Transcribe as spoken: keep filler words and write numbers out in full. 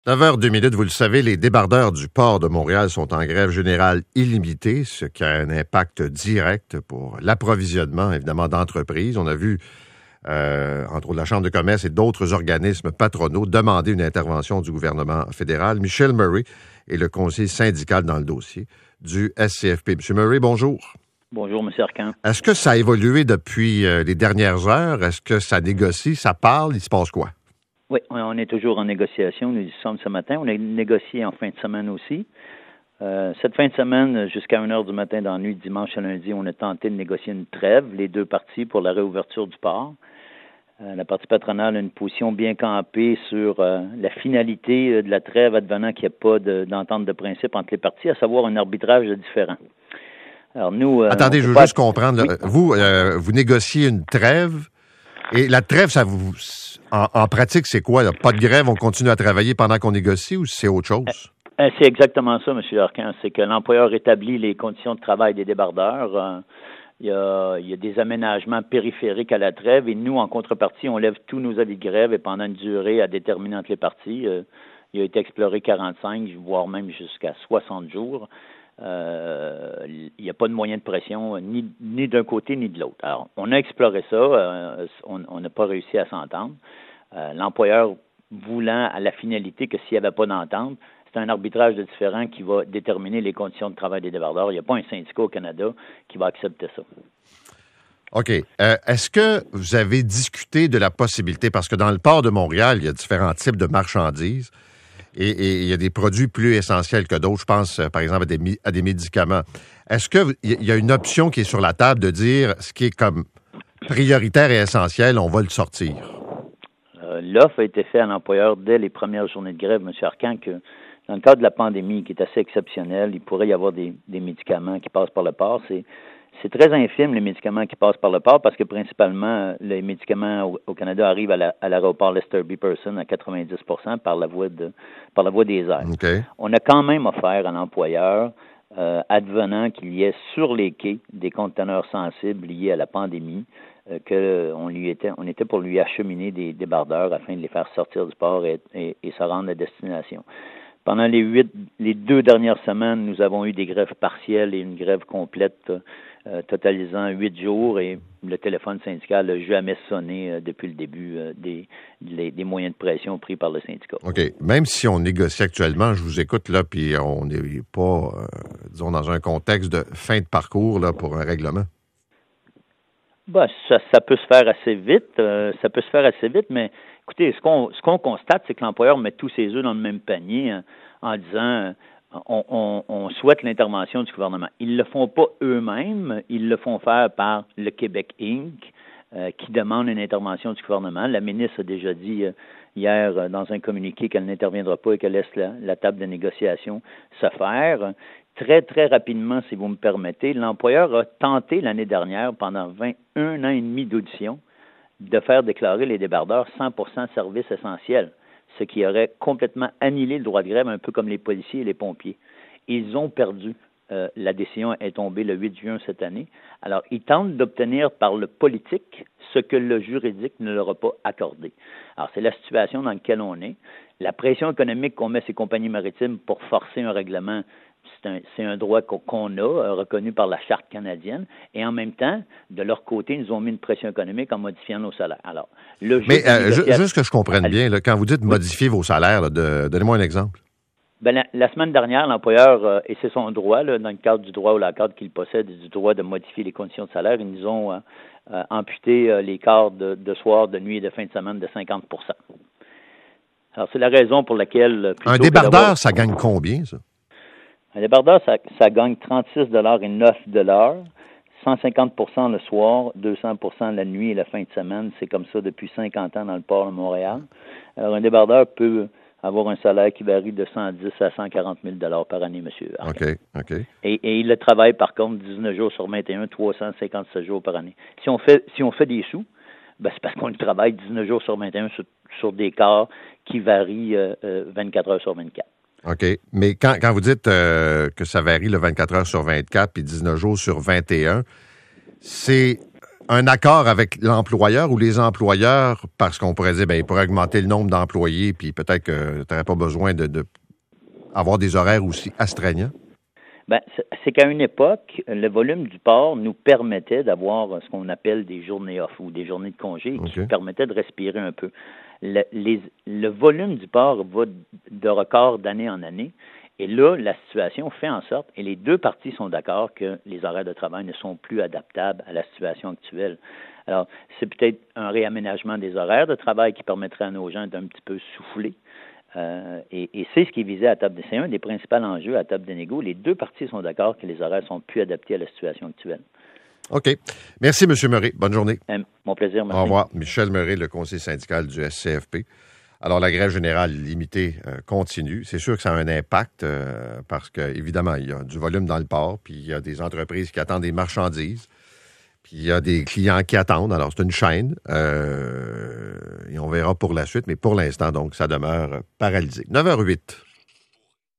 neuf heures deux minutes, vous le savez, les débardeurs du port de Montréal sont en grève générale illimitée, ce qui a un impact direct pour l'approvisionnement, évidemment, d'entreprises. On a vu, euh, entre autres, la Chambre de commerce et d'autres organismes patronaux demander une intervention du gouvernement fédéral. Michel Murray est le conseiller syndical dans le dossier du S C F P. Monsieur Murray, bonjour. Bonjour, M. Arcan. Est-ce que ça a évolué depuis euh, les dernières heures? Est-ce que ça négocie, ça parle? Il se passe quoi? Oui, on est toujours en négociation. Nous y sommes ce matin. On a négocié en fin de semaine aussi. Euh, cette fin de semaine, jusqu'à une heure du matin, dans la nuit, dimanche à lundi, on a tenté de négocier une trêve, les deux parties, pour la réouverture du port. Euh, la partie patronale a une position bien campée sur euh, la finalité de la trêve, advenant qu'il n'y a pas de, d'entente de principe entre les parties, à savoir un arbitrage différent. Alors nous, euh, Attendez, je veux pas... juste comprendre. Là, oui. Vous, euh, vous négociez une trêve, et la trêve, ça vous, en, en pratique, c'est quoi? Là? Pas de grève, on continue à travailler pendant qu'on négocie, ou c'est autre chose? Euh, c'est exactement ça, M. Arcan. C'est que l'employeur établit les conditions de travail des débardeurs. Euh, il, y a, il y a des aménagements périphériques à la trêve, et nous, en contrepartie, on lève tous nos avis de grève, et pendant une durée à déterminer entre les parties, euh, il a été exploré quarante-cinq, voire même jusqu'à soixante jours. Euh, il n'y a pas de moyen de pression ni, ni d'un côté ni de l'autre. Alors, on a exploré ça, euh, on n'a pas réussi à s'entendre. Euh, l'employeur voulant à la finalité que s'il n'y avait pas d'entente, c'est un arbitrage de différend qui va déterminer les conditions de travail des débardeurs. Il n'y a pas un syndicat au Canada qui va accepter ça. OK. Euh, est-ce que vous avez discuté de la possibilité, parce que dans le port de Montréal, il y a différents types de marchandises, Et, et il y a des produits plus essentiels que d'autres. Je pense, euh, par exemple, à des, à des médicaments. Est-ce qu'il y a une option qui est sur la table de dire ce qui est comme prioritaire et essentiel, on va le sortir? Euh, l'offre a été faite à l'employeur dès les premières journées de grève, M. Arcan, que dans le cadre de la pandémie, qui est assez exceptionnelle, il pourrait y avoir des, des médicaments qui passent par le port. C'est C'est très infime, les médicaments qui passent par le port, parce que principalement, les médicaments au, au Canada arrivent à, la, à l'aéroport Lester B. Pearson à quatre-vingt-dix pour cent par la voie de par la voie des airs. Okay. On a quand même offert à l'employeur, euh, advenant qu'il y ait sur les quais des conteneurs sensibles liés à la pandémie, euh, que on lui était on était pour lui acheminer des débardeurs afin de les faire sortir du port et, et, et se rendre à destination. Pendant les huit, les deux dernières semaines, nous avons eu des grèves partielles et une grève complète euh, totalisant huit jours, et le téléphone syndical n'a jamais sonné euh, depuis le début euh, des, des, des moyens de pression pris par le syndicat. OK. Même si on négocie actuellement, je vous écoute là, puis on n'est pas, euh, disons, dans un contexte de fin de parcours là, pour un règlement. Ben, ça, ça peut se faire assez vite, euh, ça peut se faire assez vite, mais écoutez, ce qu'on ce qu'on constate, c'est que l'employeur met tous ses œufs dans le même panier hein, en disant euh, on, on, on souhaite l'intervention du gouvernement. Ils le font pas eux-mêmes, ils le font faire par le Québec Incorporé, euh, qui demande une intervention du gouvernement. La ministre a déjà dit euh, hier euh, dans un communiqué qu'elle n'interviendra pas et qu'elle laisse la, la table de négociation se faire. Très, très rapidement, si vous me permettez, l'employeur a tenté l'année dernière, pendant vingt et un ans et demi d'audition, de faire déclarer les débardeurs cent pour cent services essentiels, ce qui aurait complètement annihilé le droit de grève, un peu comme les policiers et les pompiers. Ils ont perdu. Euh, la décision est tombée le huit juin cette année. Alors, ils tentent d'obtenir par le politique ce que le juridique ne leur a pas accordé. Alors, c'est la situation dans laquelle on est. La pression économique qu'on met ces compagnies maritimes pour forcer un règlement, c'est un, c'est un droit qu'on a, euh, reconnu par la Charte canadienne, et en même temps, de leur côté, ils nous ont mis une pression économique en modifiant nos salaires. Alors, le jeu Mais euh, négociation... juste que je comprenne bien, là, quand vous dites modifier oui. vos salaires, là, de, donnez-moi un exemple. Ben, la, la semaine dernière, l'employeur, euh, et c'est son droit, là, dans le cadre du droit ou la cadre qu'il possède, du droit de modifier les conditions de salaire, ils nous ont euh, euh, amputé euh, les quarts de, de soir, de nuit et de fin de semaine de cinquante pour cent. Alors, c'est la raison pour laquelle... Un débardeur, ça gagne combien, ça? Un débardeur, ça, ça gagne trente-six dollars et neuf dollars, cent cinquante pour cent le soir, deux cents pour cent la nuit et la fin de semaine. C'est comme ça depuis cinquante ans dans le port de Montréal. Alors, un débardeur peut avoir un salaire qui varie de cent dix à cent quarante mille dollars par année, monsieur. OK, OK. Et, et il le travaille, par contre, dix-neuf jours sur vingt et un, trois cent cinquante-sept jours par année. Si on fait, si on fait des sous, ben, c'est parce qu'on le travaille dix-neuf jours sur vingt et un sur, sur des quarts qui varient euh, euh, vingt-quatre heures sur vingt-quatre. OK. Mais quand, quand vous dites euh, que ça varie le vingt-quatre heures sur vingt-quatre puis dix-neuf jours sur vingt et un, c'est un accord avec l'employeur ou les employeurs, parce qu'on pourrait dire, ben, ils pourraient augmenter le nombre d'employés, puis peut-être que tu n'aurais pas besoin de, de avoir des horaires aussi astreignants? Ben, c'est qu'à une époque, le volume du port nous permettait d'avoir ce qu'on appelle des journées off ou des journées de congé qui Okay. permettaient de respirer un peu. Le, les, le volume du port va de record d'année en année. Et là, la situation fait en sorte, et les deux parties sont d'accord, que les horaires de travail ne sont plus adaptables à la situation actuelle. Alors, c'est peut-être un réaménagement des horaires de travail qui permettrait à nos gens d'un petit peu souffler. Euh, et, et c'est ce qui est visé à table. C'est un des principaux enjeux à table de négo. Les deux parties sont d'accord que les horaires sont plus adaptés à la situation actuelle. OK. Merci, M. Murray. Bonne journée. Euh, mon plaisir, merci. Au revoir. Michel Murray, le conseiller syndical du S C F P. Alors, la grève générale limitée euh, continue. C'est sûr que ça a un impact euh, parce qu'évidemment, il y a du volume dans le port, puis il y a des entreprises qui attendent des marchandises, puis il y a des clients qui attendent. Alors, c'est une chaîne euh, et on verra pour la suite, mais pour l'instant, donc, ça demeure paralysé. neuf heures huit.